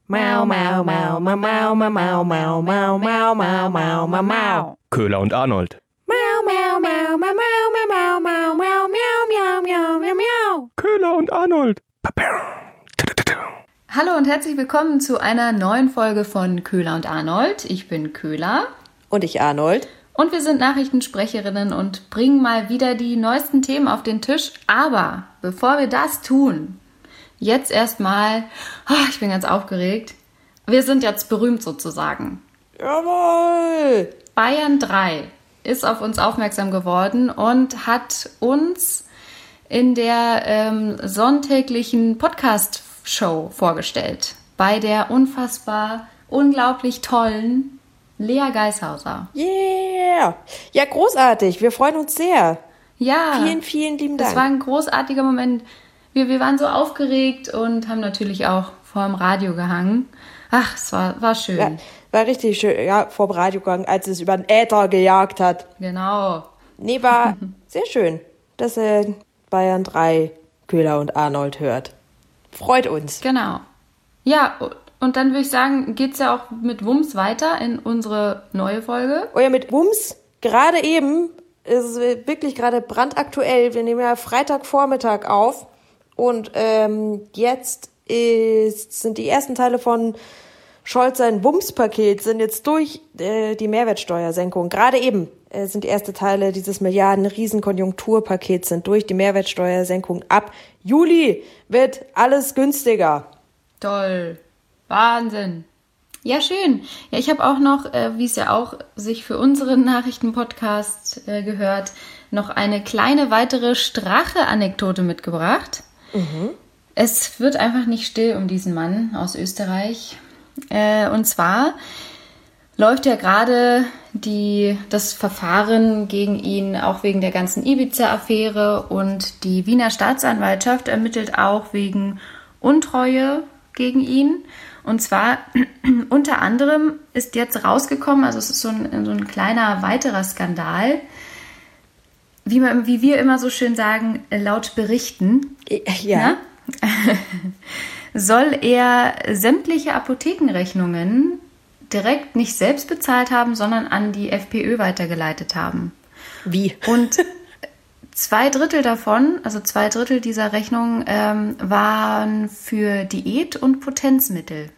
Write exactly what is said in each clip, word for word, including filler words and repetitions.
Mau, mau, mau, mau, mau, mau, mau, mau, mau, mau, mau, mau, mau, mau. Köhler und Arnold. Mau, mau, mau, mau, mau, mau, mau, mau, mau, miau, miau, miau, miau. Köhler und Arnold. Hallo und herzlich willkommen zu einer neuen Folge von Köhler und Arnold. Ich bin Köhler. Und ich Arnold. Und wir sind Nachrichtensprecherinnen und bringen mal wieder die neuesten Themen auf den Tisch. Aber bevor wir das tun, jetzt erstmal, oh, ich bin ganz aufgeregt, wir sind jetzt berühmt sozusagen. Jawohl! Bayern drei ist auf uns aufmerksam geworden und hat uns in der ähm, sonntäglichen Podcast-Show vorgestellt. Bei der unfassbar, unglaublich tollen Lea Geishauser. Yeah! Ja, großartig. Wir freuen uns sehr. Ja. Vielen, vielen lieben Dank. Das war ein großartiger Moment. Wir, wir waren so aufgeregt und haben natürlich auch vor dem Radio gehangen. Ach, es war, war schön. Ja, war richtig schön. Ja, vor dem Radio gegangen, als es über den Äther gejagt hat. Genau. Nee, war sehr schön, dass er Bayern drei Köhler und Arnold hört. Freut uns. Genau. Ja, und dann würde ich sagen, geht's ja auch mit Wumms weiter in unsere neue Folge. Oh ja, mit Wumms, gerade eben, ist es wirklich gerade brandaktuell. Wir nehmen ja Freitagvormittag auf und ähm, jetzt ist, sind die ersten Teile von Scholz sein Wumms-Paket sind jetzt durch äh, die Mehrwertsteuersenkung. Gerade eben äh, sind die ersten Teile dieses Milliarden-Riesen-Konjunkturpakets sind durch die Mehrwertsteuersenkung. Ab Juli wird alles günstiger. Toll. Wahnsinn. Ja, schön. Ja, ich habe auch noch, äh, wie es ja auch sich für unseren Nachrichtenpodcast äh, gehört, noch eine kleine weitere Strache-Anekdote mitgebracht. Mhm. Es wird einfach nicht still um diesen Mann aus Österreich. Äh, und zwar läuft ja gerade die, das Verfahren gegen ihn auch wegen der ganzen Ibiza-Affäre und die Wiener Staatsanwaltschaft ermittelt auch wegen Untreue gegen ihn. Und zwar unter anderem ist jetzt rausgekommen, also es ist so ein, so ein kleiner weiterer Skandal, wie, man, wie wir immer so schön sagen, laut Berichten. Ja. Soll er sämtliche Apothekenrechnungen direkt nicht selbst bezahlt haben, sondern an die FPÖ weitergeleitet haben. Wie? Und zwei Drittel davon, also zwei Drittel dieser Rechnungen, ähm, waren für Diät- und Potenzmittel.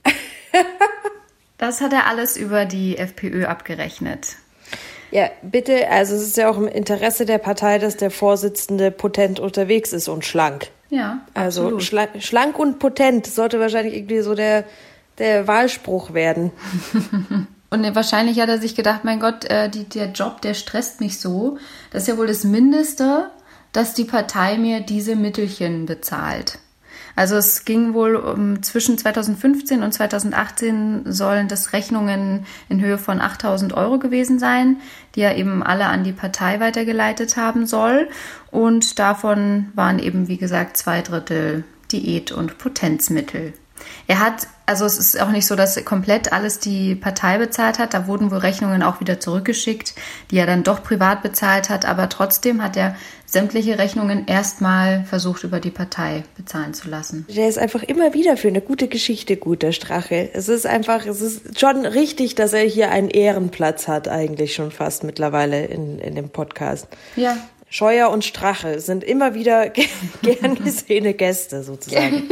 Das hat er alles über die FPÖ abgerechnet. Ja, bitte, also es ist ja auch im Interesse der Partei, dass der Vorsitzende potent unterwegs ist und schlank. Ja, also absolut. schla- schlank und potent sollte wahrscheinlich irgendwie so der, der Wahlspruch werden. Und wahrscheinlich hat er sich gedacht, mein Gott, äh, die, der Job, der stresst mich so. Das ist ja wohl das Mindeste, dass die Partei mir diese Mittelchen bezahlt. Also es ging wohl um zwischen zweitausendfünfzehn und zweitausendachtzehn sollen das Rechnungen in Höhe von achttausend Euro gewesen sein, die er eben alle an die Partei weitergeleitet haben soll. Und davon waren eben, wie gesagt, zwei Drittel Diät- und Potenzmittel. Er hat, also es ist auch nicht so, dass komplett alles die Partei bezahlt hat. Da wurden wohl Rechnungen auch wieder zurückgeschickt, die er dann doch privat bezahlt hat. Aber trotzdem hat er sämtliche Rechnungen erstmal versucht, über die Partei bezahlen zu lassen. Der ist einfach immer wieder für eine gute Geschichte gut, der Strache. Es ist einfach, es ist schon richtig, dass er hier einen Ehrenplatz hat, eigentlich schon fast mittlerweile in, in dem Podcast. Ja. Scheuer und Strache sind immer wieder gern gesehene Gäste sozusagen.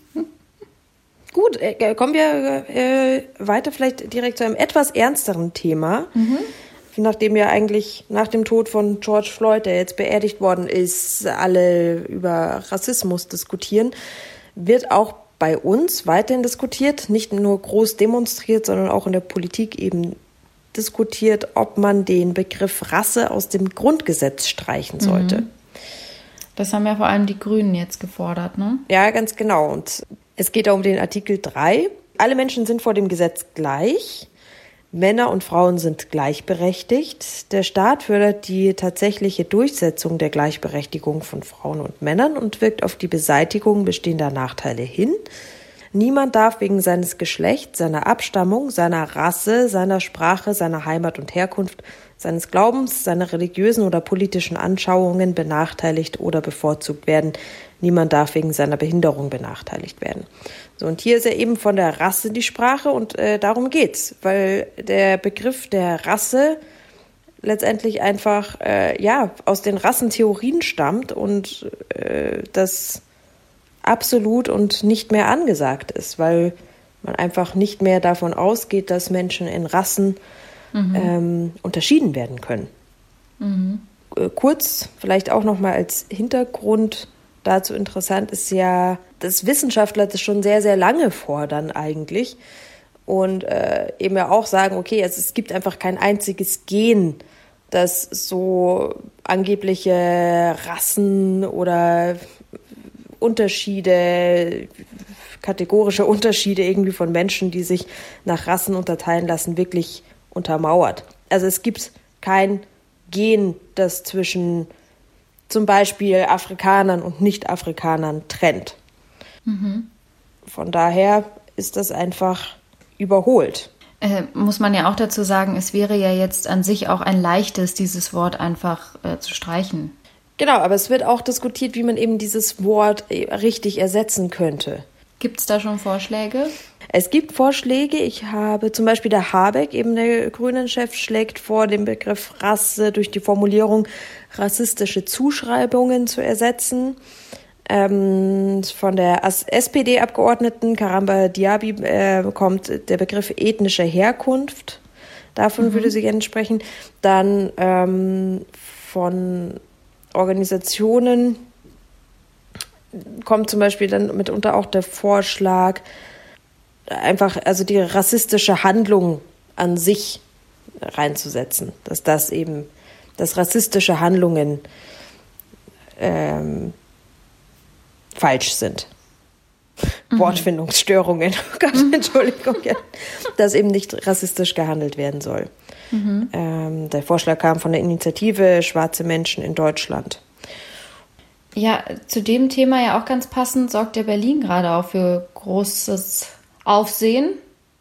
Gut, äh, kommen wir äh, weiter vielleicht direkt zu einem etwas ernsteren Thema. Mhm. Nachdem ja eigentlich nach dem Tod von George Floyd, der jetzt beerdigt worden ist, alle über Rassismus diskutieren, wird auch bei uns weiterhin diskutiert, nicht nur groß demonstriert, sondern auch in der Politik eben diskutiert, ob man den Begriff Rasse aus dem Grundgesetz streichen sollte. Mhm. Das haben ja vor allem die Grünen jetzt gefordert, ne? Ja, ganz genau. Und es geht da um den Artikel drei. Alle Menschen sind vor dem Gesetz gleich. Männer und Frauen sind gleichberechtigt. Der Staat fördert die tatsächliche Durchsetzung der Gleichberechtigung von Frauen und Männern und wirkt auf die Beseitigung bestehender Nachteile hin. Niemand darf wegen seines Geschlechts, seiner Abstammung, seiner Rasse, seiner Sprache, seiner Heimat und Herkunft, seines Glaubens, seiner religiösen oder politischen Anschauungen benachteiligt oder bevorzugt werden. Niemand darf wegen seiner Behinderung benachteiligt werden. So, und hier ist ja eben von der Rasse die Sprache und äh, darum geht's, weil der Begriff der Rasse letztendlich einfach äh, ja aus den Rassentheorien stammt und äh, das absolut und nicht mehr angesagt ist, weil man einfach nicht mehr davon ausgeht, dass Menschen in Rassen mhm. ähm, unterschieden werden können. Mhm. Äh, kurz, vielleicht auch nochmal als Hintergrund dazu interessant ist ja, dass Wissenschaftler das schon sehr, sehr lange fordern eigentlich und äh, eben ja auch sagen, okay, also es gibt einfach kein einziges Gen, das so angebliche Rassen oder Unterschiede, kategorische Unterschiede irgendwie von Menschen, die sich nach Rassen unterteilen lassen, wirklich untermauert. Also es gibt kein Gen, das zwischen zum Beispiel Afrikanern und Nicht-Afrikanern trennt. Mhm. Von daher ist das einfach überholt. Äh, muss man ja auch dazu sagen, es wäre ja jetzt an sich auch ein leichtes, dieses Wort einfach äh, zu streichen. Genau, aber es wird auch diskutiert, wie man eben dieses Wort richtig ersetzen könnte. Gibt es da schon Vorschläge? Es gibt Vorschläge. Ich habe zum Beispiel der Habeck, eben der Grünen-Chef, schlägt vor, den Begriff Rasse durch die Formulierung rassistische Zuschreibungen zu ersetzen. Ähm, von der S P D-Abgeordneten Karamba Diaby äh, kommt der Begriff ethnische Herkunft. Davon mhm. würde sie gerne sprechen. Dann ähm, von Organisationen kommt zum Beispiel dann mitunter auch der Vorschlag, einfach also die rassistische Handlung an sich reinzusetzen, dass das eben, dass rassistische Handlungen ähm, falsch sind. Mhm. Wortfindungsstörungen, oh Gott, Entschuldigung, ja. Dass eben nicht rassistisch gehandelt werden soll. Mhm. Ähm, der Vorschlag kam von der Initiative Schwarze Menschen in Deutschland. Ja, zu dem Thema ja auch ganz passend sorgt ja Berlin gerade auch für großes Aufsehen.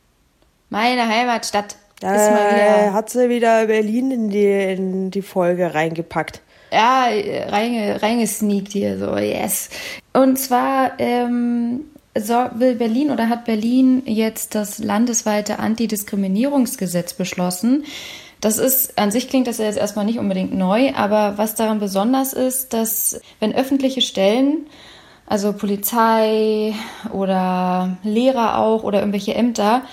Meine Heimatstadt Da ist mal wieder... hat sie wieder Berlin in die, in die Folge reingepackt. Ja, reinge, reingesneakt hier, so, yes. Und zwar ähm, so will Berlin oder hat Berlin jetzt das landesweite Antidiskriminierungsgesetz beschlossen. Das ist, an sich klingt das ja jetzt erstmal nicht unbedingt neu, aber was daran besonders ist, dass wenn öffentliche Stellen, also Polizei oder Lehrer auch oder irgendwelche Ämter,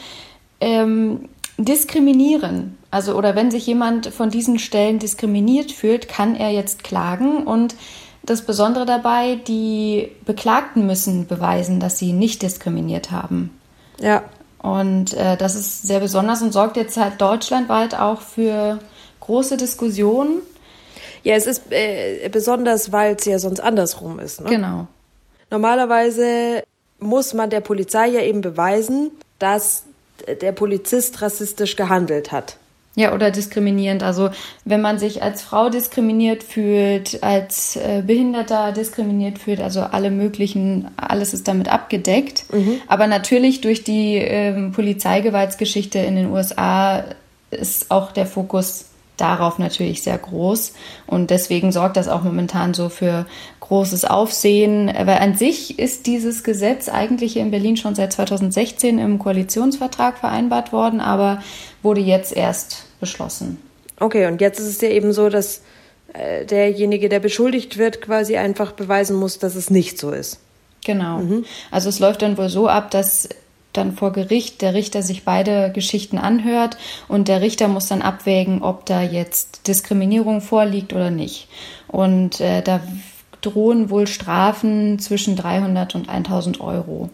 ähm, diskriminieren, also oder wenn sich jemand von diesen Stellen diskriminiert fühlt, kann er jetzt klagen und das Besondere dabei, die Beklagten müssen beweisen, dass sie nicht diskriminiert haben. Ja. Und äh, das ist sehr besonders und sorgt jetzt halt deutschlandweit auch für große Diskussionen. Ja, es ist äh, besonders, weil es ja sonst andersrum ist. Ne? Genau. Normalerweise muss man der Polizei ja eben beweisen, dass der Polizist rassistisch gehandelt hat. Ja, oder diskriminierend. Also wenn man sich als Frau diskriminiert fühlt, als äh, Behinderter diskriminiert fühlt, also alle möglichen, alles ist damit abgedeckt. Mhm. Aber natürlich durch die ähm, Polizeigewaltsgeschichte in den U S A ist auch der Fokus darauf natürlich sehr groß. Und deswegen sorgt das auch momentan so für großes Aufsehen. Weil an sich ist dieses Gesetz eigentlich hier in Berlin schon seit zweitausendsechzehn im Koalitionsvertrag vereinbart worden, aber wurde jetzt erst beschlossen. Okay, und jetzt ist es ja eben so, dass äh, derjenige, der beschuldigt wird, quasi einfach beweisen muss, dass es nicht so ist. Genau. Mhm. Also es läuft dann wohl so ab, dass dann vor Gericht der Richter sich beide Geschichten anhört und der Richter muss dann abwägen, ob da jetzt Diskriminierung vorliegt oder nicht. Und äh, da drohen wohl Strafen zwischen dreihundert und tausend Euro.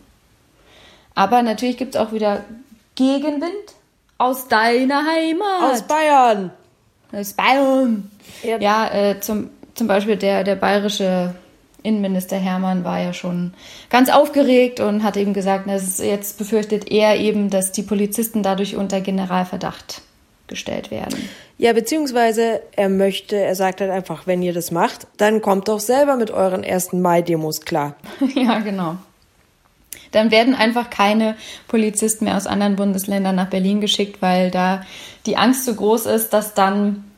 Aber natürlich gibt es auch wieder Gegenwind aus deiner Heimat. Aus Bayern. Aus Bayern. Ja, ja äh, zum, zum Beispiel der, der bayerische Innenminister Hermann war ja schon ganz aufgeregt und hat eben gesagt, dass jetzt befürchtet er eben, dass die Polizisten dadurch unter Generalverdacht gestellt werden. Ja, beziehungsweise er möchte, er sagt halt einfach, wenn ihr das macht, dann kommt doch selber mit euren ersten Mai-Demos klar. Ja, genau. Dann werden einfach keine Polizisten mehr aus anderen Bundesländern nach Berlin geschickt, weil da die Angst so groß ist, dass dann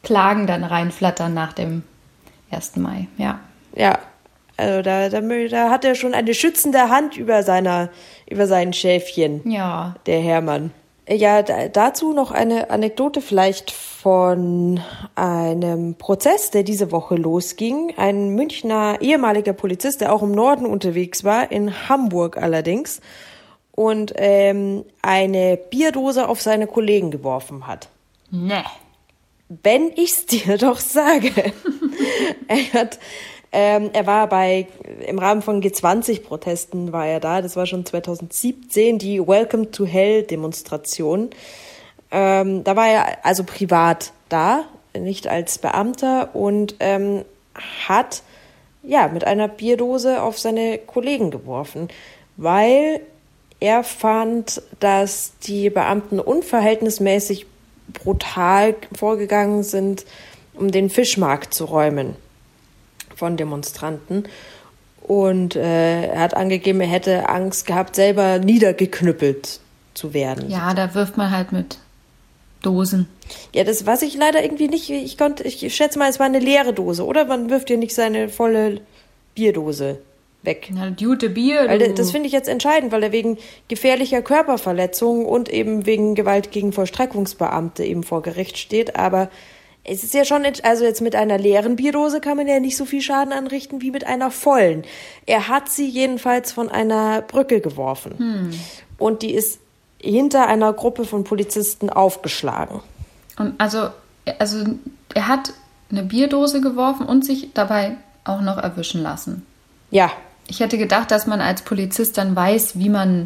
Klagen dann reinflattern nach dem ersten Mai, ja. Ja, also da, da, da hat er schon eine schützende Hand über seiner, über seinen Schäfchen, Ja. der Hermann. Ja, da, dazu noch eine Anekdote vielleicht von einem Prozess, der diese Woche losging. Ein Münchner ehemaliger Polizist, der auch im Norden unterwegs war, in Hamburg allerdings, und ähm, eine Bierdose auf seine Kollegen geworfen hat. Ne. Wenn ich's dir doch sage. er hat, ähm, er war bei, im Rahmen von G zwanzig Protesten war er da, das war schon zwanzig siebzehn, die Welcome to Hell Demonstration. Ähm, da war er also privat da, nicht als Beamter, und ähm, hat, ja, mit einer Bierdose auf seine Kollegen geworfen, weil er fand, dass die Beamten unverhältnismäßig brutal vorgegangen sind, um den Fischmarkt zu räumen von Demonstranten. Und äh, er hat angegeben, er hätte Angst gehabt, selber niedergeknüppelt zu werden. Ja, da wirft man halt mit Dosen. Ja, das weiß ich leider irgendwie nicht. Ich konnte, ich schätze mal, es war eine leere Dose, oder? Man wirft ja nicht seine volle Bierdose weg. Na, gute Bier. Weil Du. das finde ich jetzt entscheidend, weil er wegen gefährlicher Körperverletzung und eben wegen Gewalt gegen Vollstreckungsbeamte eben vor Gericht steht. Aber es ist ja schon, also jetzt mit einer leeren Bierdose kann man ja nicht so viel Schaden anrichten wie mit einer vollen. Er hat sie jedenfalls von einer Brücke geworfen. Hm. Und die ist hinter einer Gruppe von Polizisten aufgeschlagen. Und also, also er hat eine Bierdose geworfen und sich dabei auch noch erwischen lassen. Ja. Ich hätte gedacht, dass man als Polizist dann weiß, wie man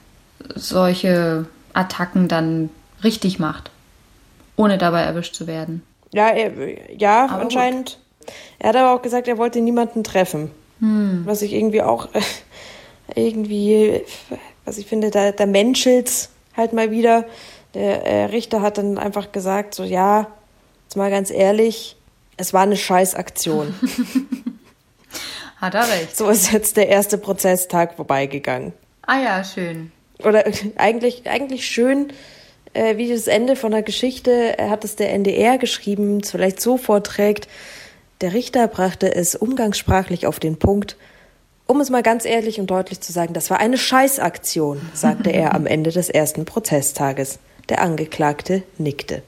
solche Attacken dann richtig macht, ohne dabei erwischt zu werden. Ja, er, ja, Aber anscheinend. Gut. Er hat aber auch gesagt, er wollte niemanden treffen. Hm. Was ich irgendwie auch äh, irgendwie, was ich finde, da, da menschelt's halt mal wieder. Der äh, Richter hat dann einfach gesagt, so, ja, jetzt mal ganz ehrlich, es war eine Scheißaktion. Hat er recht. So ist jetzt der erste Prozesstag vorbeigegangen. Ah ja, schön. Oder äh, eigentlich, eigentlich schön, äh, wie das Ende von der Geschichte, äh, hat es der N D R geschrieben, vielleicht so vorträgt: Der Richter brachte es umgangssprachlich auf den Punkt. Um es mal ganz ehrlich und deutlich zu sagen, das war eine Scheißaktion, sagte er am Ende des ersten Prozesstages. Der Angeklagte nickte.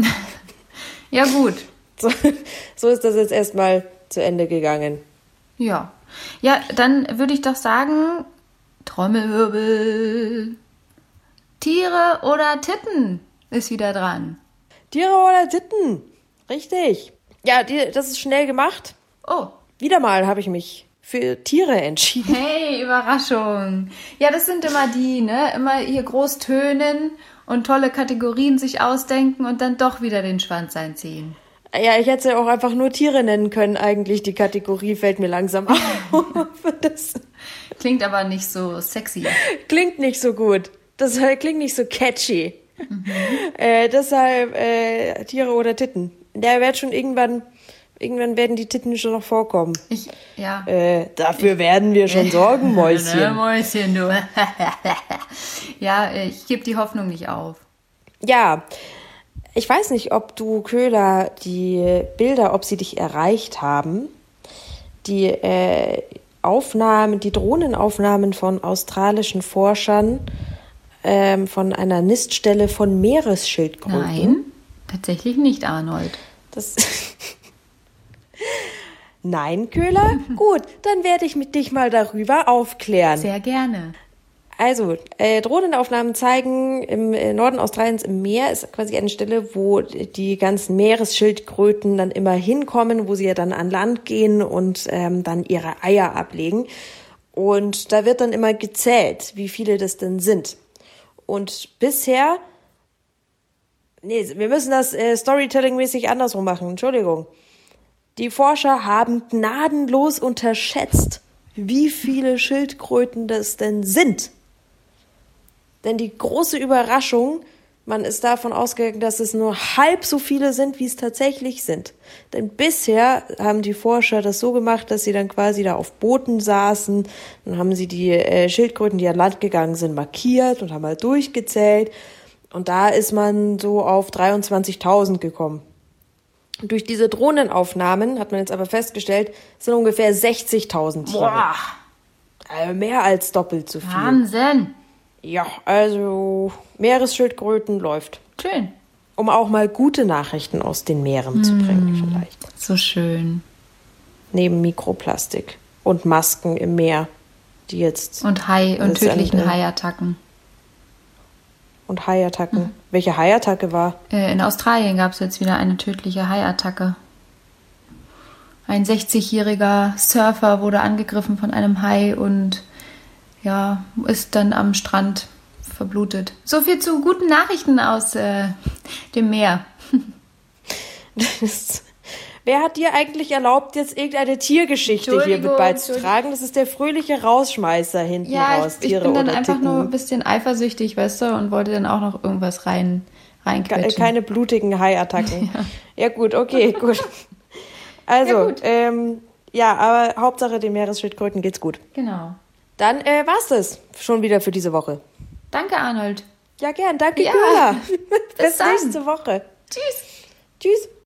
Ja, gut. So, so ist das jetzt erstmal zu Ende gegangen. Ja. Ja, dann würde ich doch sagen, Trommelwirbel. Tiere oder Titten ist wieder dran. Tiere oder Titten? Richtig. Ja, die, das ist schnell gemacht. Oh. Wieder mal habe ich mich für Tiere entschieden. Hey, Überraschung. Ja, das sind immer die, ne? Immer hier groß tönen und tolle Kategorien sich ausdenken und dann doch wieder den Schwanz einziehen. Ja, ich hätte ja auch einfach nur Tiere nennen können. Eigentlich die Kategorie fällt mir langsam auf. Das Klingt aber nicht so sexy. klingt nicht so gut. Das klingt nicht so catchy. Mhm. Äh, deshalb äh, Tiere oder Titten. Der wird schon irgendwann, irgendwann werden die Titten schon noch vorkommen. Ich, ja. Äh, dafür werden wir schon sorgen, Mäuschen. Ne, Mäuschen, du. Ja, ich gebe die Hoffnung nicht auf. Ja, ich weiß nicht, ob du, Köhler, die Bilder, ob sie dich erreicht haben. Die äh, Aufnahmen, die Drohnenaufnahmen von australischen Forschern ähm, von einer Niststelle von Meeresschildkröten. Nein, tatsächlich nicht, Arnold. Das Nein, Köhler? Gut, dann werde ich mit dich mal darüber aufklären. Sehr gerne. Also, äh, Drohnenaufnahmen zeigen, im äh, Norden Australiens im Meer ist quasi eine Stelle, wo die ganzen Meeresschildkröten dann immer hinkommen, wo sie ja dann an Land gehen und ähm, dann ihre Eier ablegen. Und da wird dann immer gezählt, wie viele das denn sind. Und bisher, nee, wir müssen das äh, Storytelling-mäßig andersrum machen, Entschuldigung. Die Forscher haben gnadenlos unterschätzt, wie viele Schildkröten das denn sind. Denn die große Überraschung, man ist davon ausgegangen, dass es nur halb so viele sind, wie es tatsächlich sind. Denn bisher haben die Forscher das so gemacht, dass sie dann quasi da auf Booten saßen. Dann haben sie die äh, Schildkröten, die an Land gegangen sind, markiert und haben halt durchgezählt. Und da ist man so auf dreiundzwanzigtausend gekommen. Durch diese Drohnenaufnahmen hat man jetzt aber festgestellt, es sind ungefähr sechzigtausend Tiere. Boah, Also mehr als doppelt so viel. Wahnsinn. Ja, also Meeresschildkröten läuft. Schön. Um auch mal gute Nachrichten aus den Meeren zu bringen vielleicht. So schön. Neben Mikroplastik und Masken im Meer, die jetzt... Und Hai und Das ist tödlichen ein, äh, Haiattacken. Und Haiattacken. Welche Haiattacke war? Äh, in Australien gab es jetzt wieder eine tödliche Haiattacke. Ein sechzigjähriger Surfer wurde angegriffen von einem Hai und ja, ist dann am Strand verblutet. So viel zu guten Nachrichten aus äh, dem Meer. Das, wer hat dir eigentlich erlaubt, jetzt irgendeine Tiergeschichte hier mit Entschuldigung, beizutragen? Das ist der fröhliche Rausschmeißer hinten Ja, raus. ich, ich Tiere bin dann oder einfach Ticken. nur ein bisschen eifersüchtig, weißt du, und wollte dann auch noch irgendwas rein Ke- reinquetschen. Keine blutigen Haiattacken. Ja. ja gut, okay, gut. Also, Ja, gut. ähm, ja, aber Hauptsache den Meeresschildkröten geht's gut. Genau. Dann äh, war's das schon wieder für diese Woche. Danke, Arnold. Ja, gern. Danke, Ja. Gula. Bis Bis dann. nächste Woche. Tschüss. Tschüss.